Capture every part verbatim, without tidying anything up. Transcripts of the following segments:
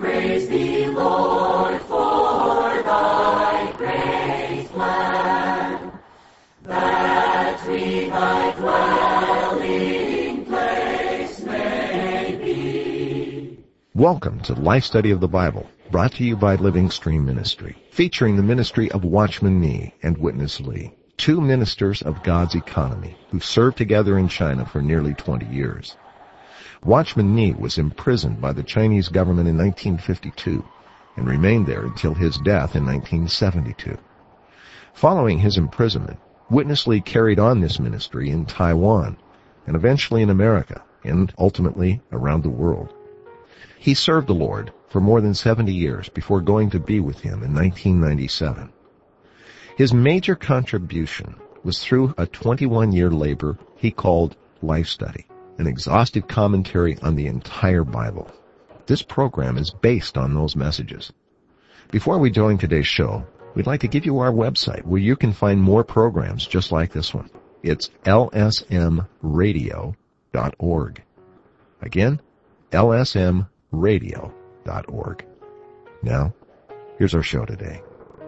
praise thee, Lord, for thy great plan, that we thy dwelling place may be. Welcome to Life Study of the Bible, brought to you by Living Stream Ministry, featuring the ministry of Watchman Nee and Witness Lee, two ministers of God's economy who served together in China for nearly twenty years. Watchman Nee was imprisoned by the Chinese government in nineteen fifty-two and remained there until his death in nineteen seventy-two. Following his imprisonment, Witness Lee carried on this ministry in Taiwan and eventually in America and ultimately around the world. He served the Lord for more than seventy years before going to be with him in nineteen ninety-seven. His major contribution was through a twenty-one-year labor he called Life Study, an exhaustive commentary on the entire Bible. This program is based on those messages. Before we join today's show, we'd like to give you our website where you can find more programs just like this one. It's L S M radio dot org. Again, L S M radio dot org. Now, here's our show today.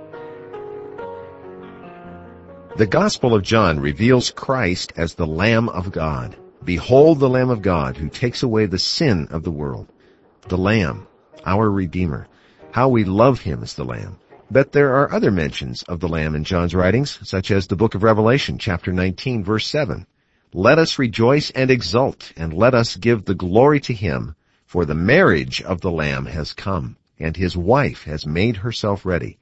The Gospel of John reveals Christ as the Lamb of God. Behold the Lamb of God who takes away the sin of the world. The Lamb, our Redeemer. How we love him as the Lamb. But there are other mentions of the Lamb in John's writings, such as the book of Revelation, chapter nineteen, verse seven. Let us rejoice and exult, and let us give the glory to him, for the marriage of the Lamb has come, and his wife has made herself ready.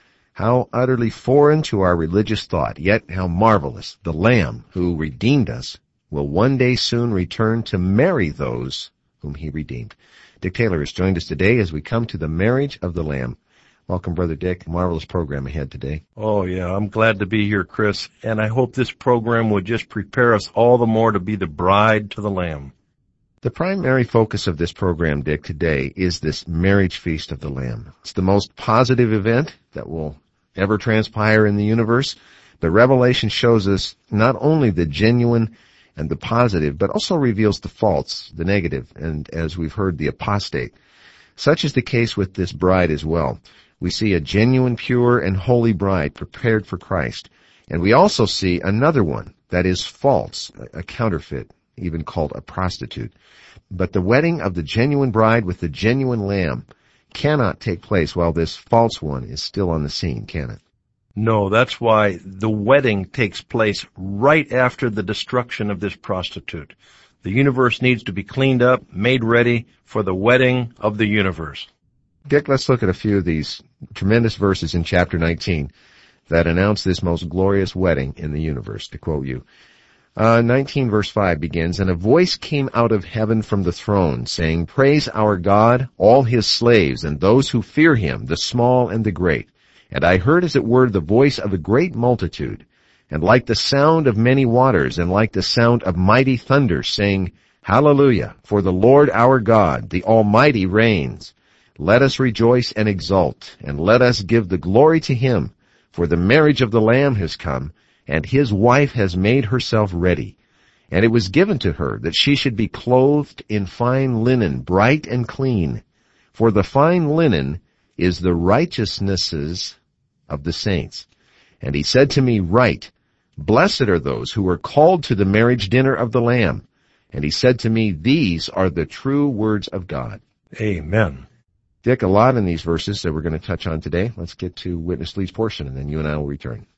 How utterly foreign to our religious thought, yet how marvelous. The Lamb who redeemed us will one day soon return to marry those whom he redeemed. Dick Taylor has joined us today as we come to the marriage of the Lamb. Welcome, Brother Dick. Marvelous program ahead today. Oh, yeah, I'm glad to be here, Chris, and I hope this program will just prepare us all the more to be the bride to the Lamb. The primary focus of this program, Dick, today is this marriage feast of the Lamb. It's the most positive event that will ever transpire in the universe, but Revelation shows us not only the genuine and the positive, but also reveals the false, the negative, and as we've heard, the apostate. Such is the case with this bride as well. We see a genuine, pure, and holy bride prepared for Christ, and we also see another one that is false, a counterfeit, even called a prostitute. But the wedding of the genuine bride with the genuine lamb cannot take place while this false one is still on the scene, can it? No, that's why the wedding takes place right after the destruction of this prostitute. The universe needs to be cleaned up, made ready for the wedding of the universe. Dick, let's look at a few of these tremendous verses in chapter nineteen that announce this most glorious wedding in the universe, to quote you. Uh, nineteen verse five begins, And a voice came out of heaven from the throne, saying, Praise our God, all his slaves, and those who fear him, the small and the great. And I heard as it were the voice of a great multitude, and like the sound of many waters, and like the sound of mighty thunder, saying, Hallelujah, for the Lord our God, the Almighty reigns. Let us rejoice and exult, and let us give the glory to him, for the marriage of the Lamb has come, and his wife has made herself ready. And it was given to her that she should be clothed in fine linen, bright and clean. For the fine linen is the righteousnesses of the saints. And he said to me, Write, Blessed are those who are called to the marriage dinner of the Lamb. And he said to me, These are the true words of God. Amen. Dick, a lot in these verses that we're going to touch on today. Let's get to Witness Lee's portion, and then you and I will return.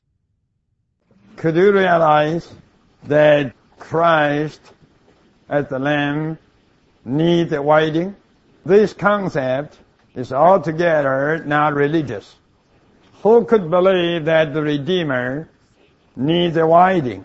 Could you realize that Christ as the Lamb needs a wedding? This concept is altogether not religious. Who could believe that the Redeemer needs a wedding?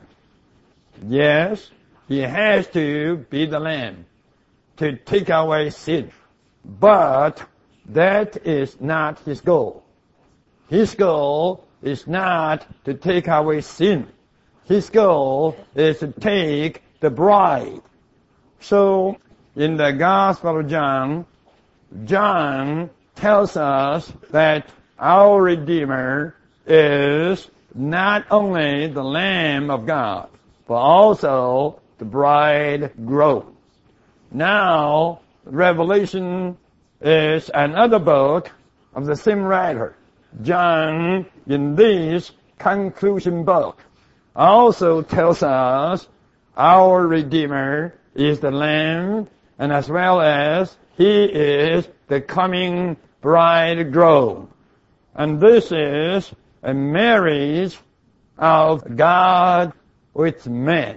Yes, he has to be the Lamb to take away sin. But that is not his goal. His goal is not to take away sin. His goal is to take the bride. So, in the Gospel of John, John tells us that our Redeemer is not only the Lamb of God, but also the bridegroom. Now, Revelation is another book of the same writer. John, in this conclusion book, also tells us our Redeemer is the Lamb, and as well as He is the coming bridegroom. And this is a marriage of God with man.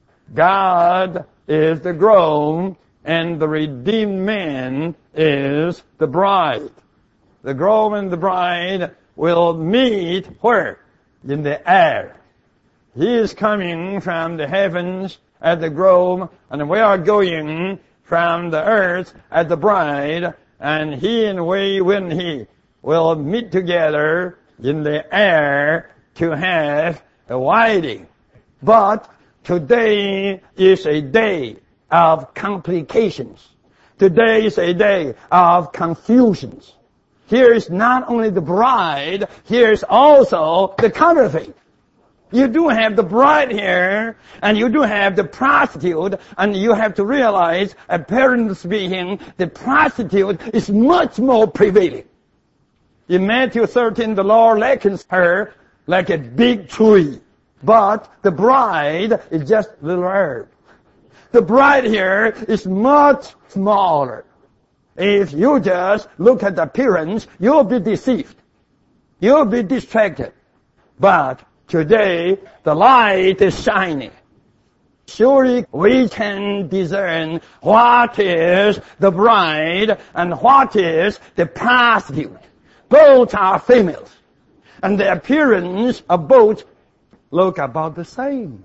God is the groom, and the redeemed man is the bride. The groom and the bride will meet where? In the air. He is coming from the heavens as the groom, and we are going from the earth as the bride, and he and we, when he will meet together in the air to have a wedding. But today is a day of complications. Today is a day of confusions. Here is not only the bride, here is also the counterfeit. You do have the bride here, and you do have the prostitute, and you have to realize, apparently speaking, the prostitute is much more prevailing. In Matthew thirteen, the Lord likens her like a big tree, but the bride is just a little herb. The bride here is much smaller. If you just look at the appearance, you'll be deceived. You'll be distracted. But today, the light is shining. Surely we can discern what is the bride and what is the prostitute. Both are females. And the appearance of both look about the same.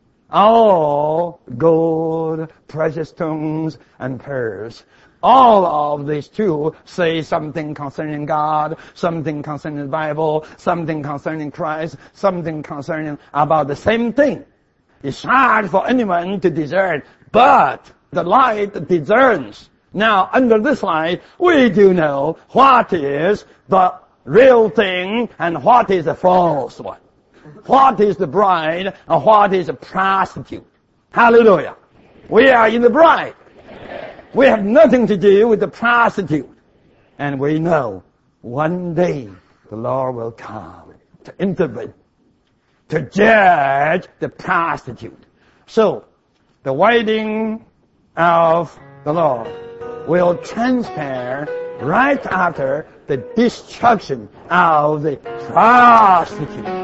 All gold, precious stones, and pearls. All of these two say something concerning God, something concerning the Bible, something concerning Christ, something concerning about the same thing. It's hard for anyone to discern, but the light discerns. Now, under this light, we do know what is the real thing and what is the false one. What is the bride and what is the prostitute. Hallelujah. We are in the bride. We have nothing to do with the prostitute. And we know one day the Lord will come to intervene, to judge the prostitute. So, the wedding of the Lord will transpire right after the destruction of the prostitute.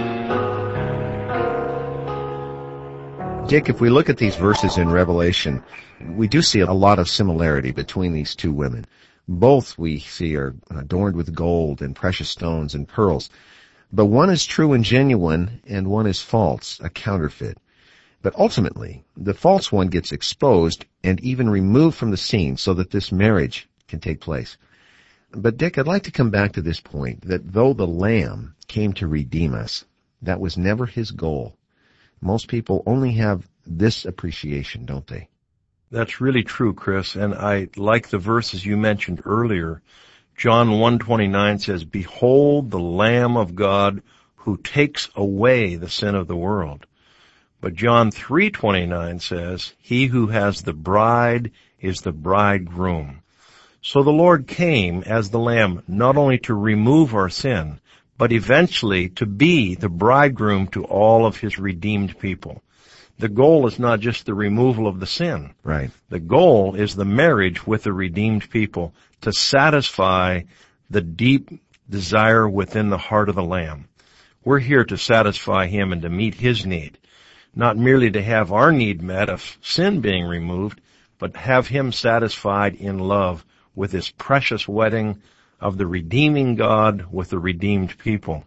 Dick, if we look at these verses in Revelation, we do see a lot of similarity between these two women. Both we see are adorned with gold and precious stones and pearls. But one is true and genuine, and one is false, a counterfeit. But ultimately, the false one gets exposed and even removed from the scene so that this marriage can take place. But Dick, I'd like to come back to this point, that though the Lamb came to redeem us, that was never His goal. Most people only have this appreciation, don't they? That's really true, Chris, and I like the verses you mentioned earlier. John one twenty-nine says, "Behold the Lamb of God who takes away the sin of the world." But John three twenty-nine says, "He who has the bride is the bridegroom." So the Lord came as the Lamb not only to remove our sin, but eventually to be the bridegroom to all of His redeemed people. The goal is not just the removal of the sin. Right. The goal is the marriage with the redeemed people to satisfy the deep desire within the heart of the Lamb. We're here to satisfy Him and to meet His need, not merely to have our need met of sin being removed, but have Him satisfied in love with His precious wedding of the redeeming God with the redeemed people.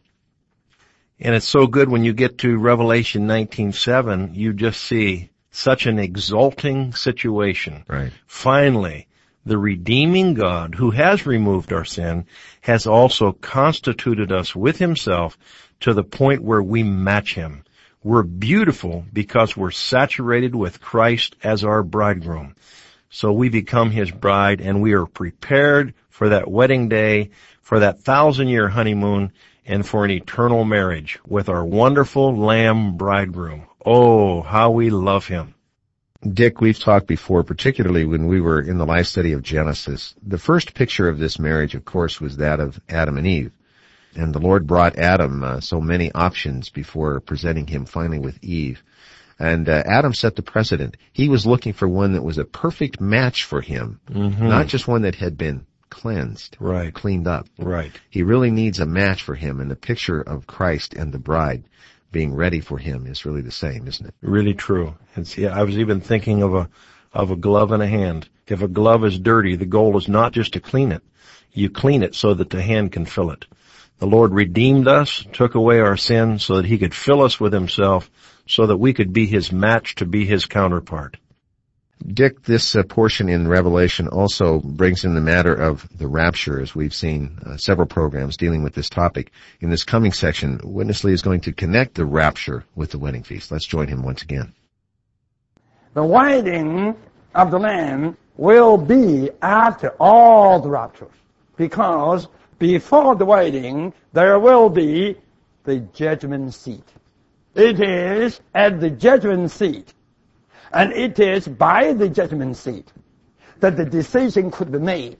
And it's so good when you get to Revelation nineteen seven, you just see such an exalting situation. Right. Finally, the redeeming God who has removed our sin has also constituted us with Himself to the point where we match Him. We're beautiful because we're saturated with Christ as our bridegroom. So we become His bride, and we are prepared for that wedding day, for that thousand-year honeymoon, and for an eternal marriage with our wonderful Lamb bridegroom. Oh, how we love Him. Dick, we've talked before, particularly when we were in the life study of Genesis. The first picture of this marriage, of course, was that of Adam and Eve. And the Lord brought Adam uh, so many options before presenting him finally with Eve. And uh, Adam set the precedent. He was looking for one that was a perfect match for him, mm-hmm. not just one that had been cleansed, right, cleaned up. Right. He really needs a match for him, and the picture of Christ and the bride being ready for him is really the same, isn't it? Really true. It's, yeah, I was even thinking of a of a glove and a hand. If a glove is dirty, the goal is not just to clean it. You clean it so that the hand can fill it. The Lord redeemed us, took away our sin so that he could fill us with himself, so that we could be his match to be his counterpart. Dick, this uh, portion in Revelation also brings in the matter of the rapture, as we've seen uh, several programs dealing with this topic. In this coming section, Witness Lee is going to connect the rapture with the wedding feast. Let's join him once again. The wedding of the Lamb will be after all the raptures, because before the wedding, there will be the judgment seat. It is at the judgment seat, and it is by the judgment seat that the decision could be made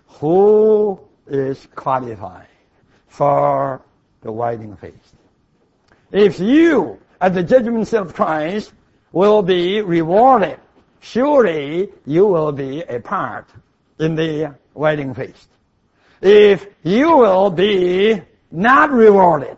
who is qualified for the wedding feast. If you, at the judgment seat of Christ, will be rewarded, surely you will be a part in the wedding feast. If you will be not rewarded,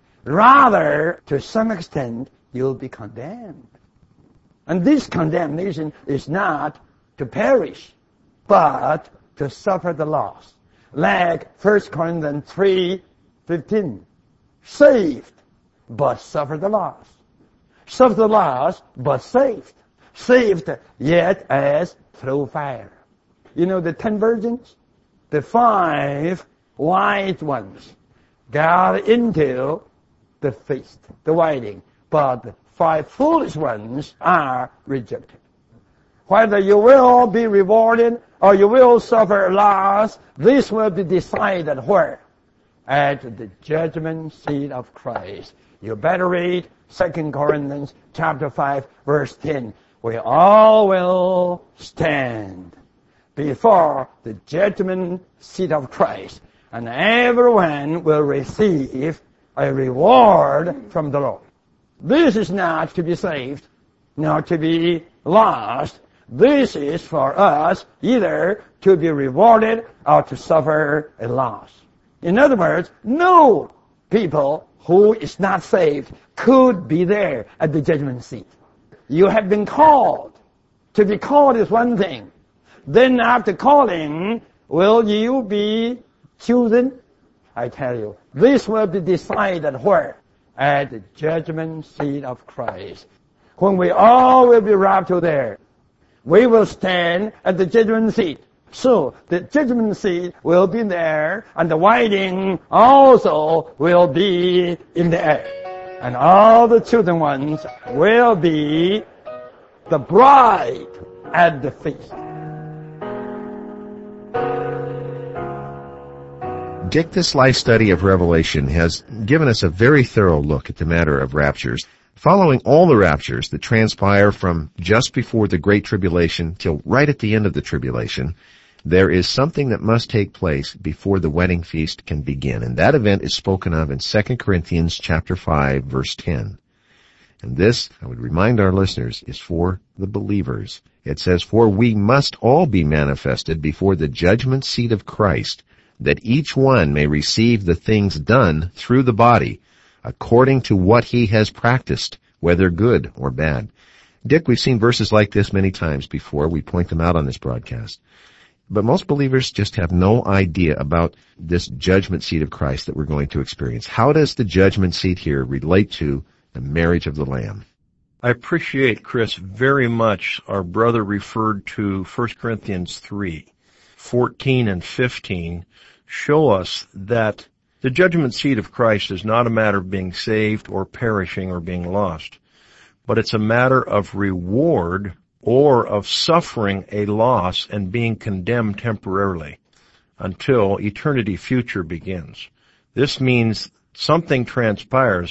rather, to some extent, you'll be condemned. And this condemnation is not to perish, but to suffer the loss. Like First Corinthians three fifteen. Saved, but suffer the loss. Suffer the loss, but saved. Saved, yet as through fire. You know the ten virgins? The five wise ones got into the feast, the wedding, but the five foolish ones are rejected. Whether you will be rewarded or you will suffer loss, this will be decided where? At the judgment seat of Christ. You better read Second Corinthians chapter five, verse ten. We all will stand before the judgment seat of Christ, and everyone will receive a reward from the Lord. This is not to be saved, not to be lost. This is for us either to be rewarded or to suffer a loss. In other words, no people who is not saved could be there at the judgment seat. You have been called. To be called is one thing. Then after calling, will you be chosen? I tell you, this will be decided where? At the judgment seat of Christ. When we all will be raptured there, we will stand at the judgment seat. So the judgment seat will be there, and the wedding also will be in the air. And all the chosen ones will be the bride at the feast. Dick, this life study of Revelation has given us a very thorough look at the matter of raptures. Following all the raptures that transpire from just before the Great Tribulation till right at the end of the tribulation, there is something that must take place before the wedding feast can begin, and that event is spoken of in Second Corinthians chapter five, verse ten. And this, I would remind our listeners, is for the believers. It says, "For we must all be manifested before the judgment seat of Christ, that each one may receive the things done through the body, according to what he has practiced, whether good or bad." Dick, we've seen verses like this many times before. We point them out on this broadcast. But most believers just have no idea about this judgment seat of Christ that we're going to experience. How does the judgment seat here relate to the marriage of the Lamb? I appreciate, Chris, very much our brother referred to First Corinthians three, fourteen and fifteen, show us that the judgment seat of Christ is not a matter of being saved or perishing or being lost, but it's a matter of reward or of suffering a loss and being condemned temporarily until eternity future begins. This means something transpires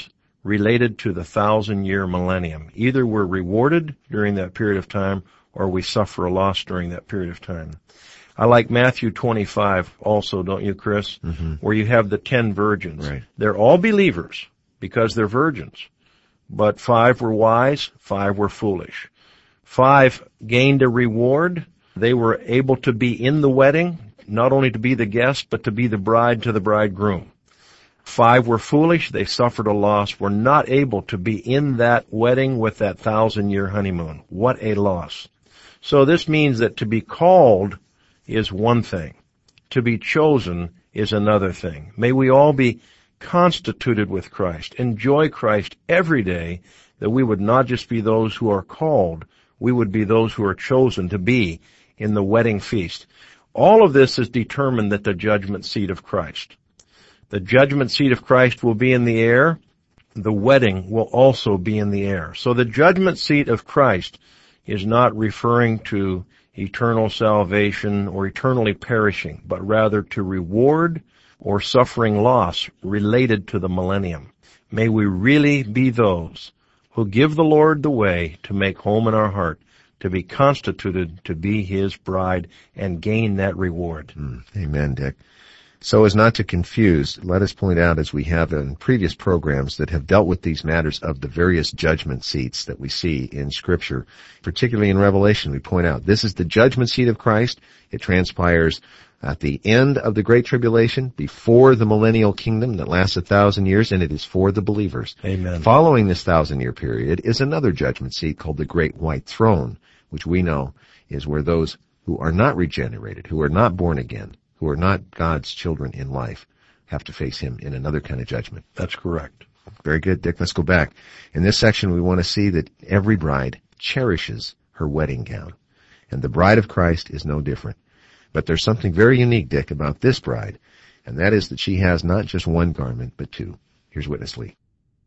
related to the thousand-year millennium. Either we're rewarded during that period of time or we suffer a loss during that period of time. I like Matthew twenty-five also, don't you, Chris? Mm-hmm. Where you have the ten virgins. Right. They're all believers because they're virgins. But five were wise, five were foolish. Five gained a reward. They were able to be in the wedding, not only to be the guest, but to be the bride to the bridegroom. Five were foolish. They suffered a loss, were not able to be in that wedding with that thousand-year honeymoon. What a loss. So this means that to be called is one thing. To be chosen is another thing. May we all be constituted with Christ, enjoy Christ every day, that we would not just be those who are called, we would be those who are chosen to be in the wedding feast. All of this is determined at the judgment seat of Christ. The judgment seat of Christ will be in the air. The wedding will also be in the air. So the judgment seat of Christ is not referring to eternal salvation or eternally perishing, but rather to reward or suffering loss related to the millennium. May we really be those who give the Lord the way to make home in our heart, to be constituted to be His bride and gain that reward. Mm, amen, Dick. So as not to confuse, let us point out, as we have in previous programs that have dealt with these matters of the various judgment seats that we see in Scripture, particularly in Revelation, we point out this is the judgment seat of Christ. It transpires at the end of the Great Tribulation, before the millennial kingdom that lasts a thousand years, and it is for the believers. Amen. Following this thousand-year period is another judgment seat called the Great White Throne, which we know is where those who are not regenerated, who are not born again, who are not God's children in life, have to face Him in another kind of judgment. That's correct. Very good, Dick. Let's go back. In this section, we want to see that every bride cherishes her wedding gown, and the bride of Christ is no different. But there's something very unique, Dick, about this bride, and that is that she has not just one garment, but two. Here's Witness Lee.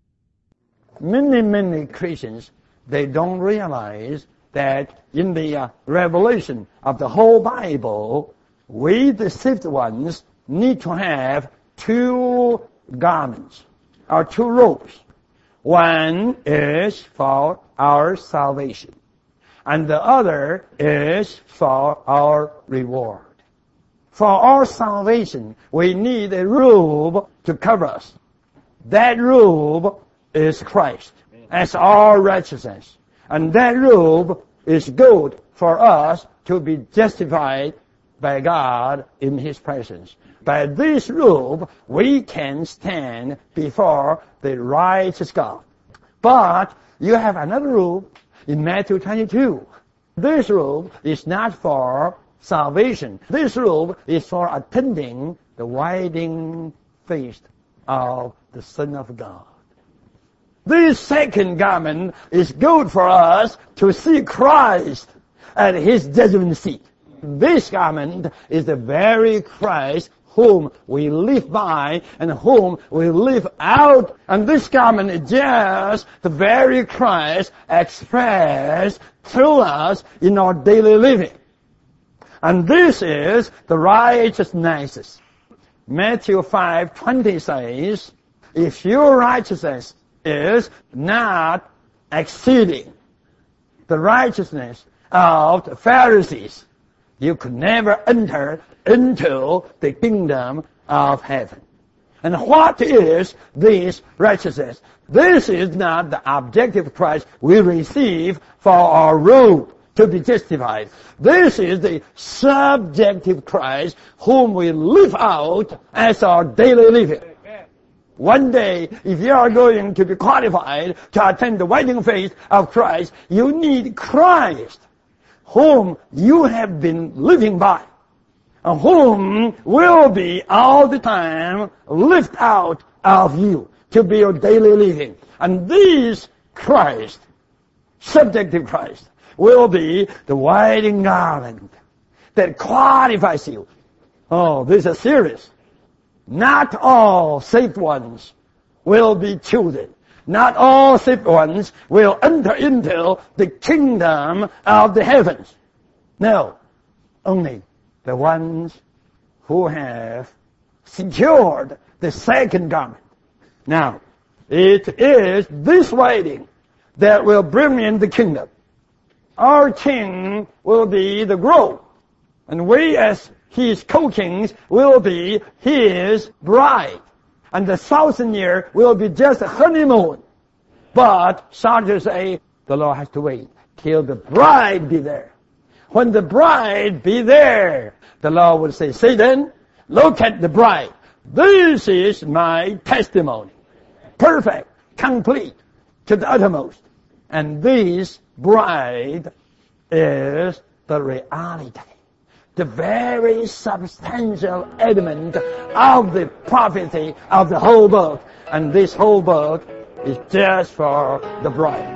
Many, many Christians, they don't realize that in the uh, revelation of the whole Bible, we, the saved ones, need to have two garments, or two robes. One is for our salvation, and the other is for our reward. For our salvation, we need a robe to cover us. That robe is Christ, as our righteousness. And that robe is good for us to be justified by God in His presence. By this robe, we can stand before the righteous God. But you have another robe in Matthew twenty-two. This robe is not for salvation. This robe is for attending the wedding feast of the Son of God. This second garment is good for us to see Christ at His judgment seat. This garment is the very Christ whom we live by and whom we live out. And this garment is just the very Christ expressed through us in our daily living. And this is the righteousness. Matthew five twenty says, if your righteousness is not exceeding the righteousness of the Pharisees, you could never enter into the kingdom of heaven. And what is this righteousness? This is not the objective Christ we receive for our robe to be justified. This is the subjective Christ whom we live out as our daily living. One day, if you are going to be qualified to attend the wedding feast of Christ, you need Christ, whom you have been living by, and whom will be all the time lived out of you to be your daily living. And this Christ, subjective Christ, will be the wedding garment that qualifies you. Oh, this is serious. Not all saved ones will be chosen. Not all saved ones will enter into the kingdom of the heavens. No, only the ones who have secured the second garment. Now, It is this wedding that will bring in the kingdom. Our king will be the groom, and we as his co-kings will be his bride. And the thousand year will be just a honeymoon. But Sergeant say, the Lord has to wait till the bride be there. When the bride be there, the Lord will say, Satan, look at the bride. This is my testimony. Perfect, complete, to the uttermost. And this bride is the reality. The very substantial element of the prophecy of the whole book. And this whole book is just for the bride.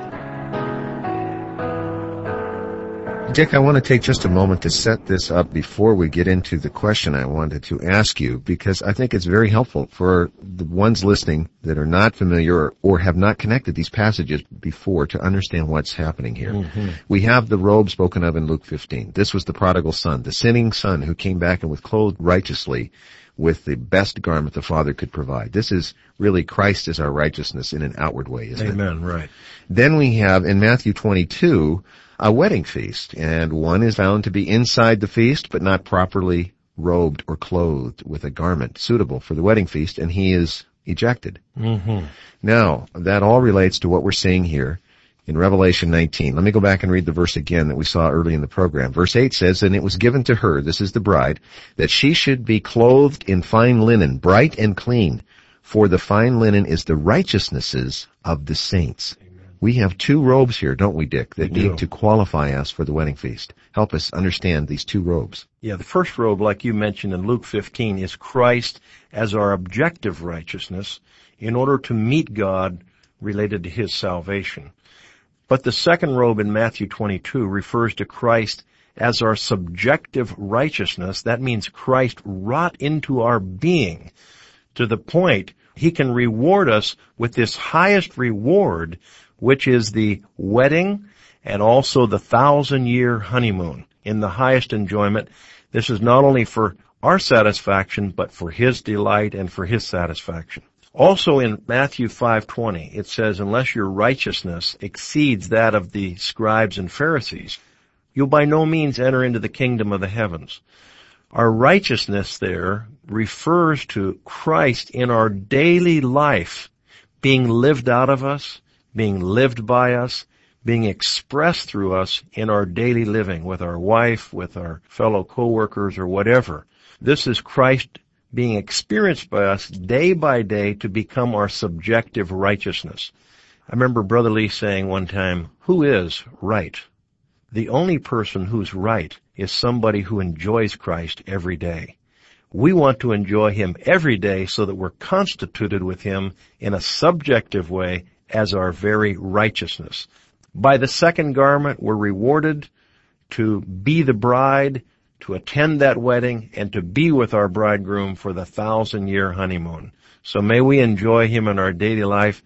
Dick, I want to take just a moment to set this up before we get into the question I wanted to ask you, because I think it's very helpful for the ones listening that are not familiar or, or have not connected these passages before to understand what's happening here. Mm-hmm. We have the robe spoken of in Luke fifteen. This was the prodigal son, the sinning son who came back and was clothed righteously with the best garment the Father could provide. This is really Christ as our righteousness in an outward way, isn't Amen, it? Amen, right. Then we have in Matthew twenty-two a wedding feast, and one is found to be inside the feast but not properly robed or clothed with a garment suitable for the wedding feast, and he is ejected. Mm-hmm. Now, that all relates to what we're seeing here in Revelation nineteen. Let me go back and read the verse again that we saw early in the program. Verse eight says, And it was given to her, this is the bride, that she should be clothed in fine linen, bright and clean, for the fine linen is the righteousnesses of the saints. We have two robes here, don't we, Dick, that need to qualify us for the wedding feast. Help us understand these two robes. Yeah, the first robe, like you mentioned in Luke fifteen, is Christ as our objective righteousness in order to meet God related to his salvation. But the second robe in Matthew twenty-two refers to Christ as our subjective righteousness. That means Christ wrought into our being to the point he can reward us with this highest reward, which is the wedding and also the thousand-year honeymoon in the highest enjoyment. This is not only for our satisfaction, but for his delight and for his satisfaction. Also in Matthew five twenty, it says, Unless your righteousness exceeds that of the scribes and Pharisees, you'll by no means enter into the kingdom of the heavens. Our righteousness there refers to Christ in our daily life being lived out of us, being lived by us, being expressed through us in our daily living with our wife, with our fellow co-workers, or whatever. This is Christ being experienced by us day by day to become our subjective righteousness. I remember Brother Lee saying one time, who is right? The only person who's right is somebody who enjoys Christ every day. We want to enjoy him every day so that we're constituted with him in a subjective way as our very righteousness. By the second garment, we're rewarded to be the bride, to attend that wedding, and to be with our bridegroom for the thousand-year honeymoon. So may we enjoy him in our daily life.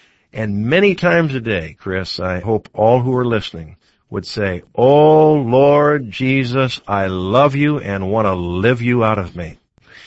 And many times a day, Chris, I hope all who are listening would say, Oh, Lord Jesus, I love you and want to live you out of me.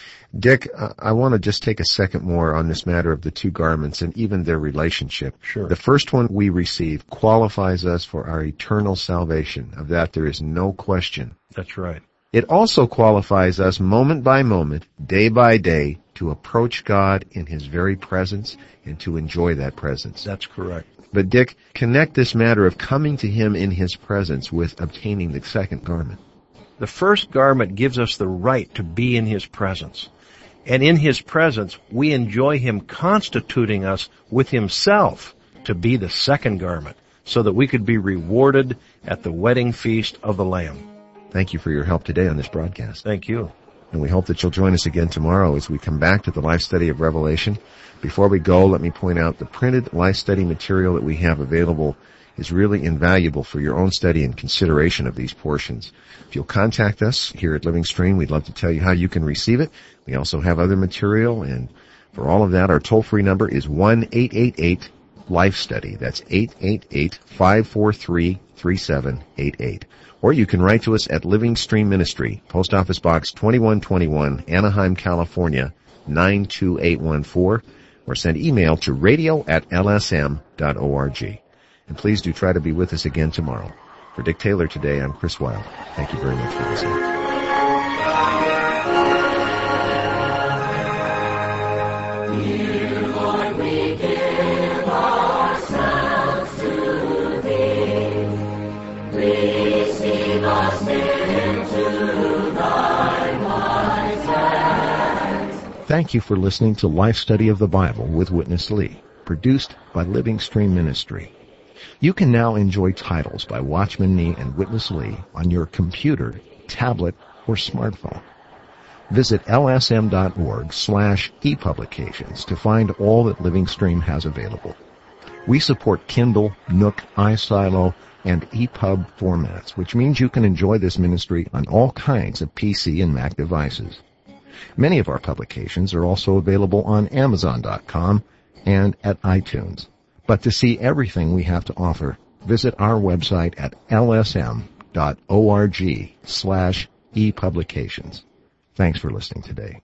Dick, I want to just take a second more on this matter of the two garments and even their relationship. Sure. The first one we receive qualifies us for our eternal salvation. Of that there is no question. That's right. It also qualifies us moment by moment, day by day, to approach God in his very presence and to enjoy that presence. That's correct. But Dick, connect this matter of coming to him in his presence with obtaining the second garment. The first garment gives us the right to be in his presence. And in his presence, we enjoy him constituting us with himself to be the second garment, so that we could be rewarded at the wedding feast of the Lamb. Thank you for your help today on this broadcast. Thank you. And we hope that you'll join us again tomorrow as we come back to the life study of Revelation. Before we go, let me point out the printed life study material that we have available is really invaluable for your own study and consideration of these portions. If you'll contact us here at Living Stream, we'd love to tell you how you can receive it. We also have other material, and for all of that, our toll-free number is one eight eight eight life study. That's eight eight eight, five four three, three seven eight eight. Or you can write to us at Living Stream Ministry, Post Office Box twenty-one twenty-one, Anaheim, California, nine two eight one four. or send email to radio at l s m dot org. And please do try to be with us again tomorrow. For Dick Taylor today, I'm Chris Wilde. Thank you very much for listening. Thank you for listening to Life Study of the Bible with Witness Lee, produced by Living Stream Ministry. You can now enjoy titles by Watchman Nee and Witness Lee on your computer, tablet, or smartphone. Visit l s m dot org slash e-publications to find all that Living Stream has available. We support Kindle, Nook, iSilo, and E P U B formats, which means you can enjoy this ministry on all kinds of P C and Mac devices. Many of our publications are also available on amazon dot com and at iTunes. But to see everything we have to offer, visit our website at l s m dot org slash e-publications. Thanks for listening today.